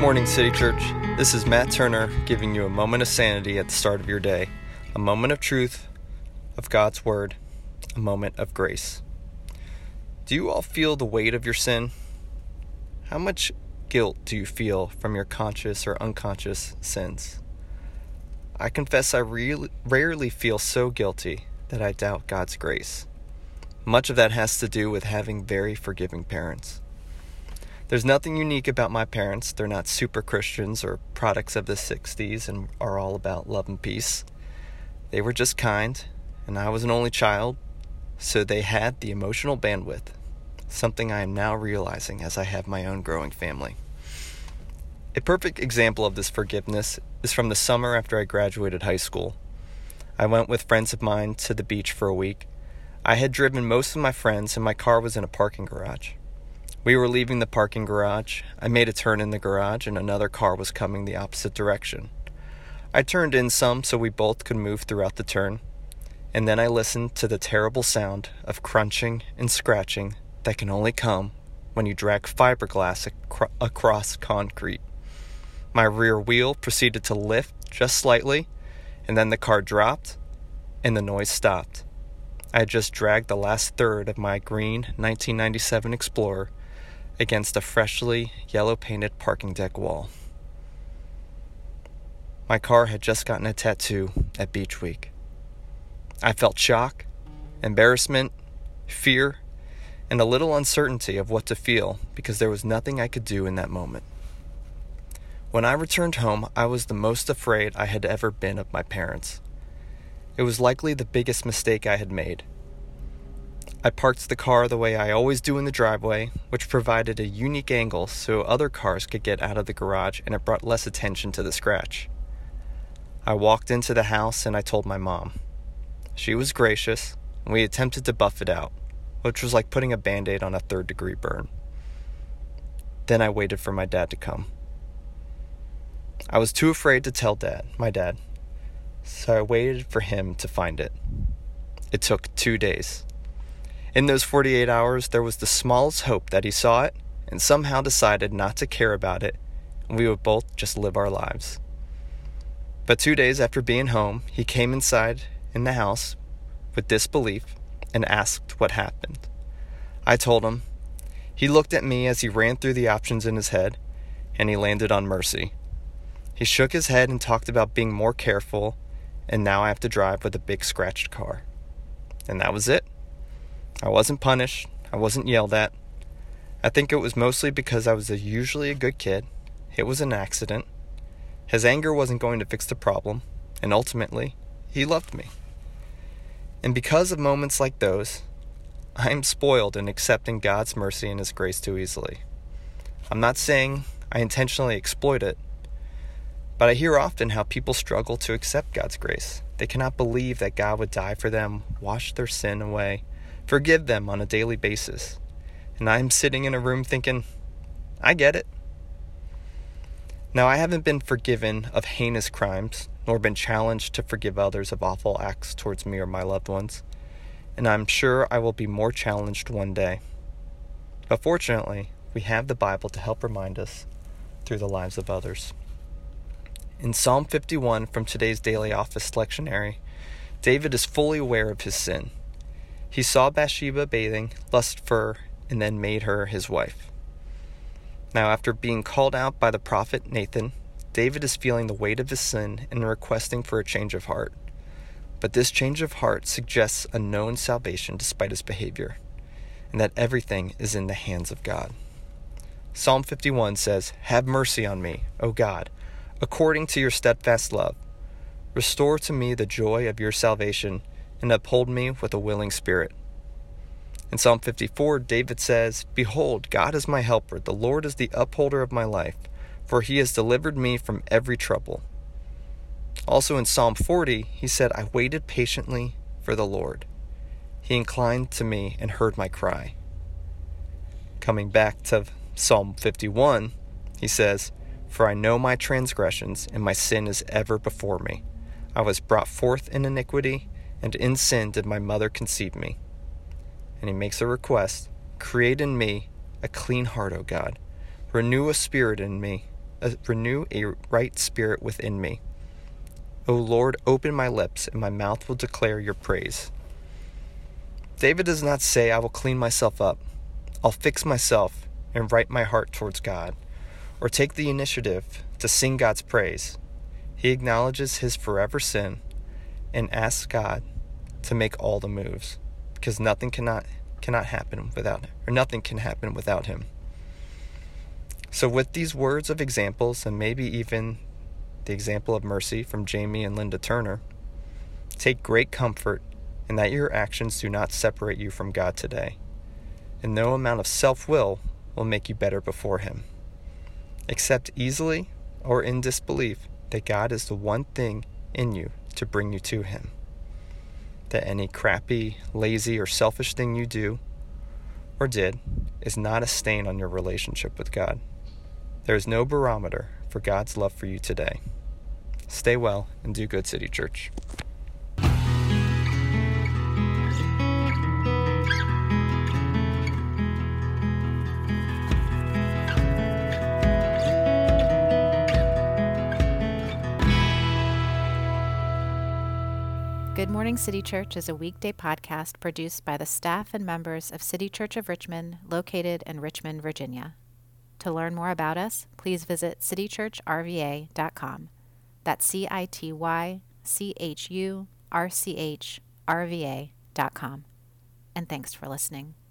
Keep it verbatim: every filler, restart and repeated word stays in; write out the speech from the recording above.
morning, City Church. This is Matt Turner giving you a moment of sanity at the start of your day, a moment of truth, of God's Word, a moment of grace. Do you all feel the weight of your sin? How much guilt do you feel from your conscious or unconscious sins? I confess I really, rarely feel so guilty that I doubt God's grace. Much of that has to do with having very forgiving parents. There's nothing unique about my parents. They're not super Christians or products of the sixties and are all about love and peace. They were just kind, and I was an only child, so they had the emotional bandwidth, something I am now realizing as I have my own growing family. A perfect example of this forgiveness is from the summer after I graduated high school. I went with friends of mine to the beach for a week. I had driven most of my friends, and my car was in a parking garage. We were leaving the parking garage. I made a turn in the garage, and another car was coming the opposite direction. I turned in some so we both could move throughout the turn, and then I listened to the terrible sound of crunching and scratching that can only come when you drag fiberglass ac- across concrete. My rear wheel proceeded to lift just slightly, and then the car dropped, and the noise stopped. I had just dragged the last third of my green nineteen ninety-seven Explorer against a freshly yellow-painted parking deck wall. My car had just gotten a tattoo at Beach Week. I felt shock, embarrassment, fear, and a little uncertainty of what to feel because there was nothing I could do in that moment. When I returned home, I was the most afraid I had ever been of my parents. It was likely the biggest mistake I had made. I parked the car the way I always do in the driveway, which provided a unique angle so other cars could get out of the garage, and it brought less attention to the scratch. I walked into the house and I told my mom. She was gracious, and we attempted to buff it out, which was like putting a Band-Aid on a third-degree burn. Then I waited for my dad to come. I was too afraid to tell dad, my dad, so I waited for him to find it. It took two days. In those forty-eight hours, there was the smallest hope that he saw it and somehow decided not to care about it, and we would both just live our lives. But two days after being home, he came inside in the house with disbelief and asked what happened. I told him. He looked at me as he ran through the options in his head, and he landed on mercy. He shook his head and talked about being more careful, and now I have to drive with a big scratched car. And that was it. I wasn't punished. I wasn't yelled at. I think it was mostly because I was a, usually a good kid. It was an accident. His anger wasn't going to fix the problem, and ultimately, he loved me. And because of moments like those, I am spoiled in accepting God's mercy and His grace too easily. I'm not saying I intentionally exploit it, but I hear often how people struggle to accept God's grace. They cannot believe that God would die for them, wash their sin away, forgive them on a daily basis. And I'm sitting in a room thinking, I get it. Now, I haven't been forgiven of heinous crimes, nor been challenged to forgive others of awful acts towards me or my loved ones, and I'm sure I will be more challenged one day. But fortunately, we have the Bible to help remind us through the lives of others. In Psalm fifty-one from today's Daily Office lectionary, David is fully aware of his sin. He saw Bathsheba bathing, lusted for her, and then made her his wife. Now, after being called out by the prophet Nathan, David is feeling the weight of his sin and requesting for a change of heart. But this change of heart suggests a known salvation despite his behavior, and that everything is in the hands of God. Psalm fifty-one says, "Have mercy on me, O God, according to your steadfast love. Restore to me the joy of your salvation, and uphold me with a willing spirit." In Psalm fifty-four, David says, "Behold, God is my helper. The Lord is the upholder of my life, for he has delivered me from every trouble." Also in Psalm forty, he said, "I waited patiently for the Lord. He inclined to me and heard my cry." Coming back to Psalm fifty-one, he says, "For I know my transgressions, and my sin is ever before me. I was brought forth in iniquity, and in sin did my mother conceive me." And he makes a request, "Create in me a clean heart, O God. Renew a spirit in me, a, renew a right spirit within me. O Lord, open my lips, and my mouth will declare your praise. David does not say, I will clean myself up, I'll fix myself and right my heart towards God, or take the initiative to sing God's praise. He acknowledges his forever sin and asks God to make all the moves, because nothing cannot cannot happen without or nothing can happen without him. So with these words of examples, and maybe even the example of mercy from Jamie and Linda Turner, take great comfort in that your actions do not separate you from God today, and no amount of self-will will make you better before him. Accept easily or in disbelief that God is the one thing in you to bring you to him. That any crappy, lazy, or selfish thing you do or did is not a stain on your relationship with God. There is no barometer for God's love for you today. Stay well and do good, City Church. Good Morning City Church is a weekday podcast produced by the staff and members of City Church of Richmond, located in Richmond, Virginia. To learn more about us, please visit city church r v a dot com. That's C I T Y C H U R C H R V A dot com. And thanks for listening.